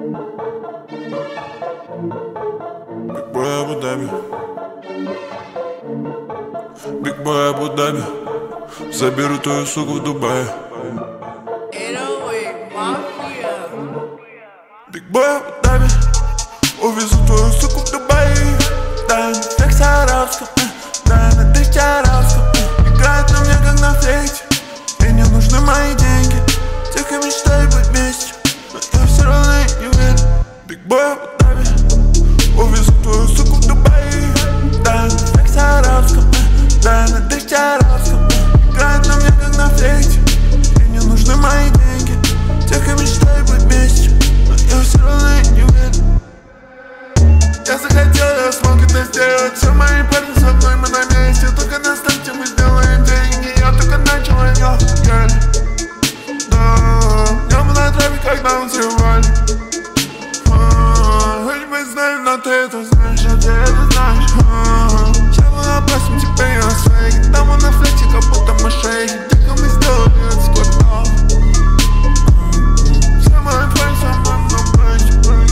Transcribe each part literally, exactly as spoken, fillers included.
Big boy Abu Dhabi, Big boy Abu Dhabi. Заберу твою суку в Дубае. Big boy Abu Dhabi. Увезу твою суку в Дубае. Да, на флексе арабском, да, на тысяче арабском. Играет на мне как на флейте. И не нужны мои деньги. Тихо мечтаю быть вместе, но я все равно не уверен. Big boy Abu Dhabi. Увезу твою суку в Дубае. Да, на флексе арабском, да, на тысяче арабском. Играет на мне как на флейте. И не нужны мои деньги. Тихо мечтаю быть вместе, но я все равно не уверен. Я захотел, я смог это сделать. Все мои парни со мной, мы на месте. Только на старте мы сделаем деньги. Я только начал, а я гель. Да, я был на траве, когда он срывали. Хоть мы знаем, но ты это знаешь, а ты это знаешь. Я был опасен, теперь я своей. Там он на флете, как будто мошенник. Тихо мы сделали это с кварталом. Все мои парни со мной, мы на месте.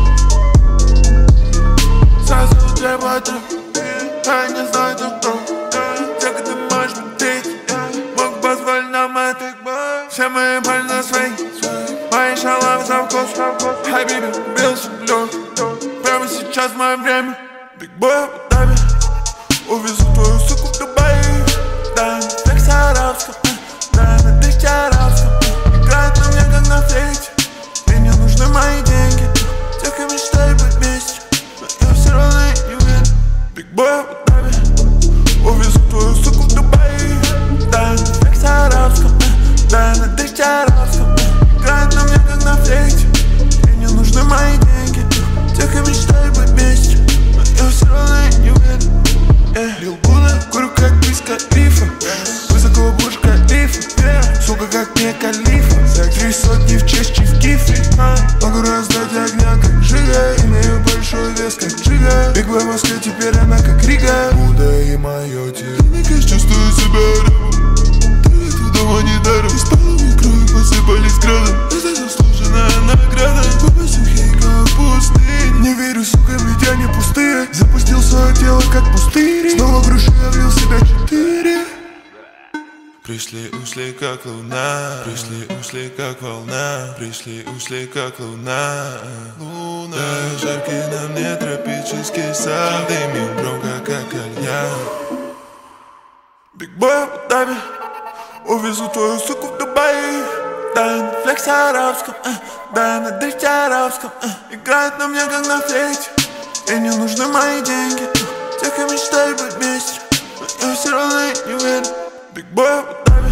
Сразу треба ты, я не знаю, ты кто. Как ты можешь быть третий, мог позволить нам это. Все мои парни на своей, мои шалавы за вкус. Хай, биби, бился лёг. Прямо сейчас мое время. Big boy Abu Dhabi. Увезу твою суку в Дубае. Да, на флексе арабском, да, на тысяче арабском. Играет на мне как на флейте. И не нужны мои деньги. Тихо мечтаю быть вместе, но я все равно не уверен. Big boy Abu Dhabi. Увезу твою суку в Дубае. Да, на флексе арабском, да, на тысяче арабском. Играет на мне как на флейте. И не нужны мои деньги. Тихо мечтаю быть вместе, но я все равно не уверен. Yeah. Лил Буна, курю как Виз Калифа. Высоко Бурдж Калифа. Сука как не Калифа. За три сотни в честь Чиф Кифли. Могу раздать огня как Жига. Имею большой вес как Джига. Биг Бой в Москве, теперь она как Рига. Буда и мое тело. Никак чувствую себя рядом. Ты это дома не даром. С полами крови посыпались градом. Это заслуженная награда. Папа сухий как пустынь. Не верю, сука, ведь они пустые. Запустил свое тело как пустырь. Снова грушу, я влил в себя четыре. Пришли, ушли как луна. Пришли, ушли как волна. Пришли, ушли как луна. Луна. Да, жаркий на мне тропический сад. Дымим громко как кальян. Big boy Abu Dhabi. Увезу твою суку в Дубае. Да, на флексе арабском, да, на дрифте арабском. Играет на мне как на флейте. И не нужны мои деньги. Тихо мечтаю быть вместе, но я все равно не уверен. Big boy Abu Dhabi.